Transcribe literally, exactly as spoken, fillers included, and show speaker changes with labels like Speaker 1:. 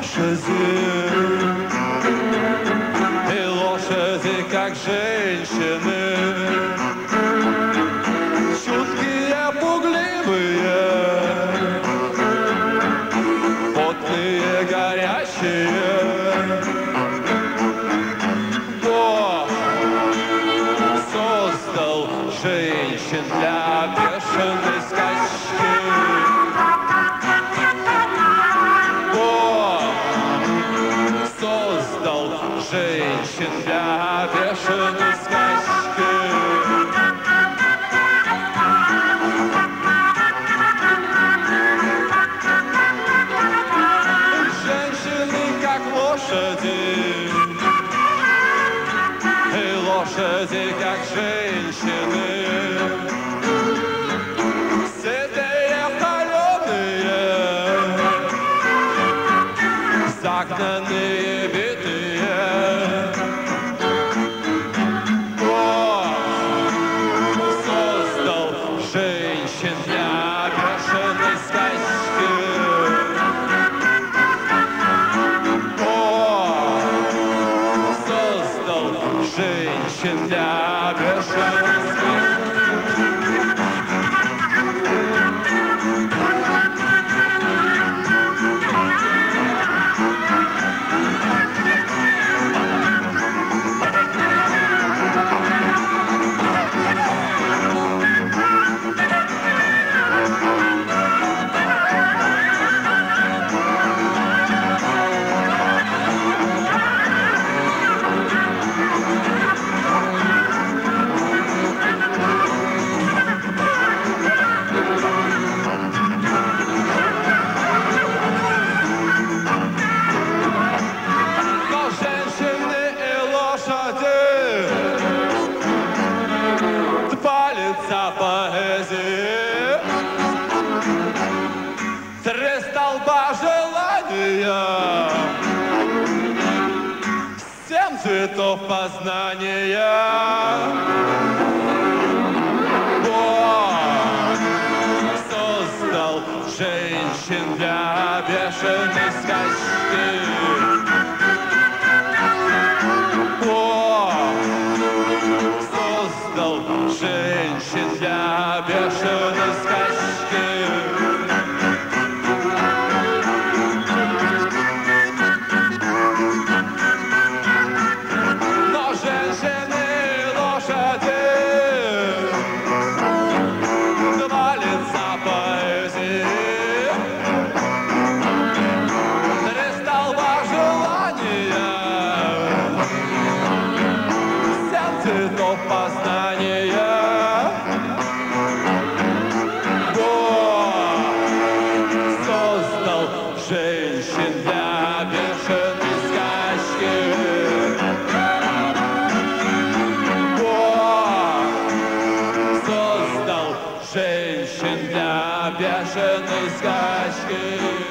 Speaker 1: лошади, и лошади, как женщины, чуткие, пугливые, потные, горячие. Бог создал женщин для бешеной скачки. Бог создал женщин для бешеной скачки. Женщины, как лошади, и лошади, как женщины, сытые, холеные, загнанные, битые. Бог создал женщин для бешеной скачки. Бог создал женщин для бешеной скачки. Поэзии, три столба желания, семь цветов познания. Бог создал женщин для бешеной скачки. Бог создал женщин для бешеной скачки. Но женщины и лошади, два лица поэзии, три столба желания, семь цветов познания. Женщин для бешеной скачки. Бог создал женщин для бешеной скачки.